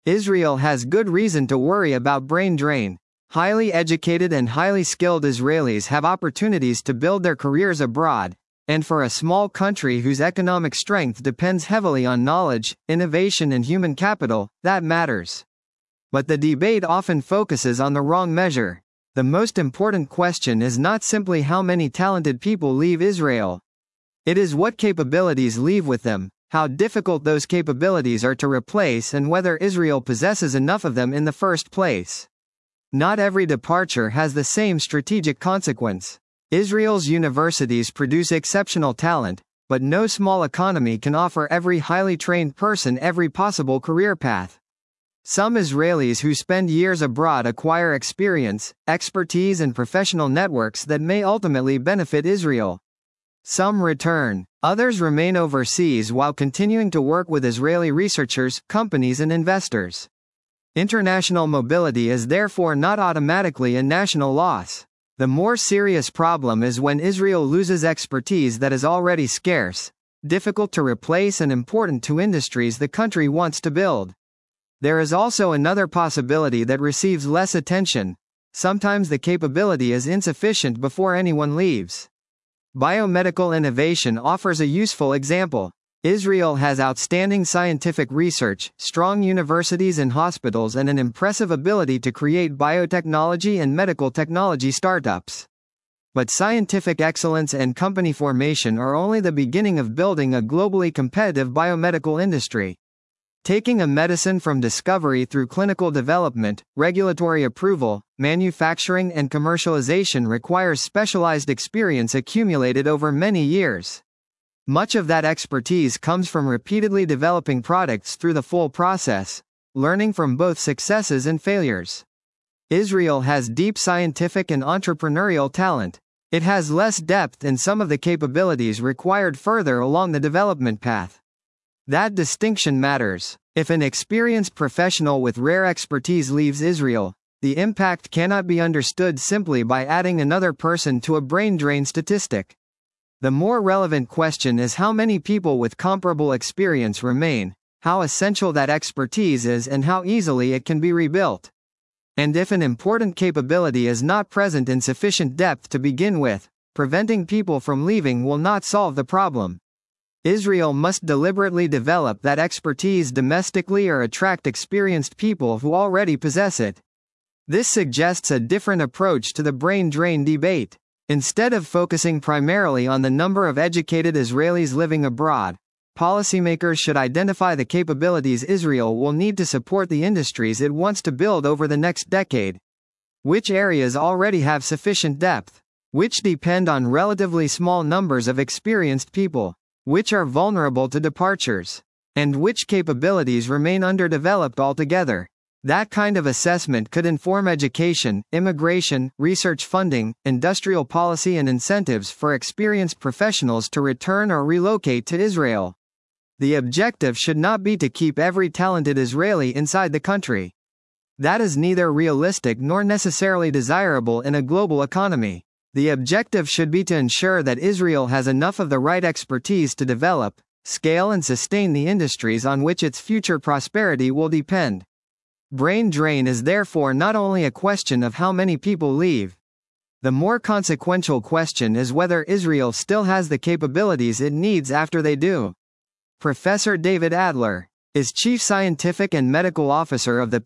Israel has good reason to worry about brain drain. Highly educated and highly skilled Israelis have opportunities to build their careers abroad, and for a small country whose economic strength depends heavily on knowledge, innovation and human capital, that matters. But the debate often focuses on the wrong measure. The most important question is not simply how many talented people leave Israel. It is what capabilities leave with them, how difficult those capabilities are to replace, and whether Israel possesses enough of them in the first place. Not every departure has the same strategic consequence. Israel's universities produce exceptional talent, but no small economy can offer every highly trained person every possible career path. Some Israelis who spend years abroad acquire experience, expertise and professional networks that may ultimately benefit Israel. Some return. Others remain overseas while continuing to work with Israeli researchers, companies and investors. International mobility is therefore not automatically a national loss. The more serious problem is when Israel loses expertise that is already scarce, difficult to replace and important to industries the country wants to build. There is also another possibility that receives less attention. Sometimes the capability is insufficient before anyone leaves. Biomedical innovation offers a useful example. Israel has outstanding scientific research, strong universities and hospitals and an impressive ability to create biotechnology and medical technology startups. But scientific excellence and company formation are only the beginning of building a globally competitive biomedical industry. Taking a medicine from discovery through clinical development, regulatory approval, manufacturing and commercialization requires specialized experience accumulated over many years. Much of that expertise comes from repeatedly developing products through the full process, learning from both successes and failures. Israel has deep scientific and entrepreneurial talent. It has less depth in some of the capabilities required further along the development path. That distinction matters. If an experienced professional with rare expertise leaves Israel, the impact cannot be understood simply by adding another person to a brain drain statistic. The more relevant question is how many people with comparable experience remain, how essential that expertise is and how easily it can be rebuilt. And if an important capability is not present in sufficient depth to begin with, preventing people from leaving will not solve the problem. Israel must deliberately develop that expertise domestically or attract experienced people who already possess it. This suggests a different approach to the brain drain debate. Instead of focusing primarily on the number of educated Israelis living abroad, policymakers should identify the capabilities Israel will need to support the industries it wants to build over the next decade. Which areas already have sufficient depth? Which depend on relatively small numbers of experienced people? Which are vulnerable to departures? And which capabilities remain underdeveloped altogether? That kind of assessment could inform education, immigration, research funding, industrial policy and incentives for experienced professionals to return or relocate to Israel. The objective should not be to keep every talented Israeli inside the country. That is neither realistic nor necessarily desirable in a global economy. The objective should be to ensure that Israel has enough of the right expertise to develop, scale and sustain the industries on which its future prosperity will depend. Brain drain is therefore not only a question of how many people leave. The more consequential question is whether Israel still has the capabilities it needs after they do. Professor David Adler is Chief Scientific and Medical Officer of the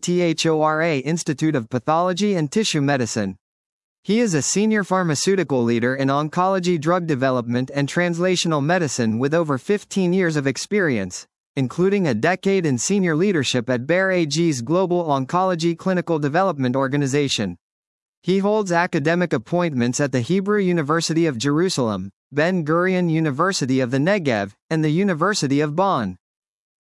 PATHORA Institute of Pathology and Tissue Medicine. He is a senior pharmaceutical leader in oncology drug development and translational medicine with over 15 years of experience, including a decade in senior leadership at Bayer AG's Global Oncology Clinical Development Organization. He holds academic appointments at the Hebrew University of Jerusalem, Ben-Gurion University of the Negev, and the University of Bonn.